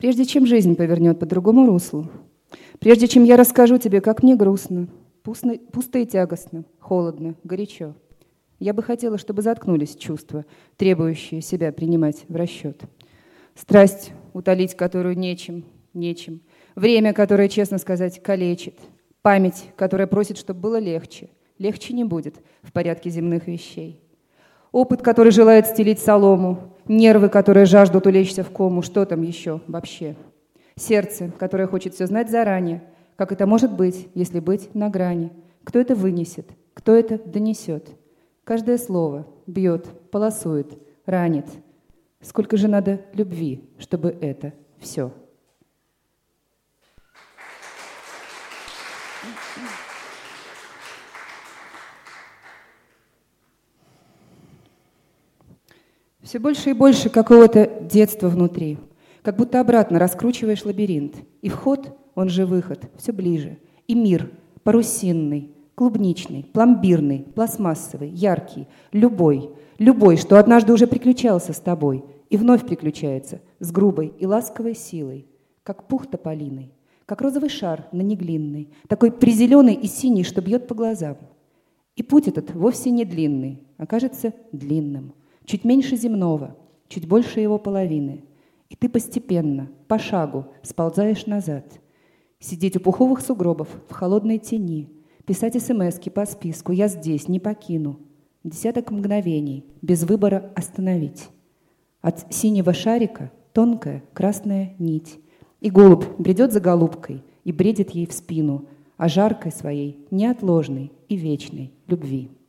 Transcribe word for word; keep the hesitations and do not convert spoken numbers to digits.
Прежде чем жизнь повернет по другому руслу, прежде чем я расскажу тебе, как мне грустно, пусто, пусто и тягостно, холодно, горячо, я бы хотела, чтобы заткнулись чувства, требующие себя принимать в расчет. Страсть, утолить которую нечем, нечем. Время, которое, честно сказать, калечит. Память, которая просит, чтобы было легче. Легче не будет в порядке земных вещей. Опыт, который желает стелить солому. Нервы, которые жаждут улечься в кому. Что там еще вообще? Сердце, которое хочет все знать заранее. Как это может быть, если быть на грани? Кто это вынесет? Кто это донесет? Каждое слово бьет, полосует, ранит. Сколько же надо любви, чтобы это все? Все больше и больше какого-то детства внутри. Как будто обратно раскручиваешь лабиринт. И вход, он же выход, все ближе. И мир парусинный, клубничный, пломбирный, пластмассовый, яркий, любой, любой, что однажды уже приключался с тобой и вновь приключается с грубой и ласковой силой, как пух тополиный, как розовый шар на неглинный, такой призеленый и синий, что бьет по глазам. И путь этот вовсе не длинный, а кажется длинным, чуть меньше земного, чуть больше его половины. И ты постепенно, по шагу, сползаешь назад. Сидеть у пуховых сугробов в холодной тени, писать смски по списку «Я здесь, не покину». Десяток мгновений, без выбора остановить. От синего шарика тонкая красная нить. И голубь бредет за голубкой и бредит ей в спину о жаркой своей, неотложной и вечной любви.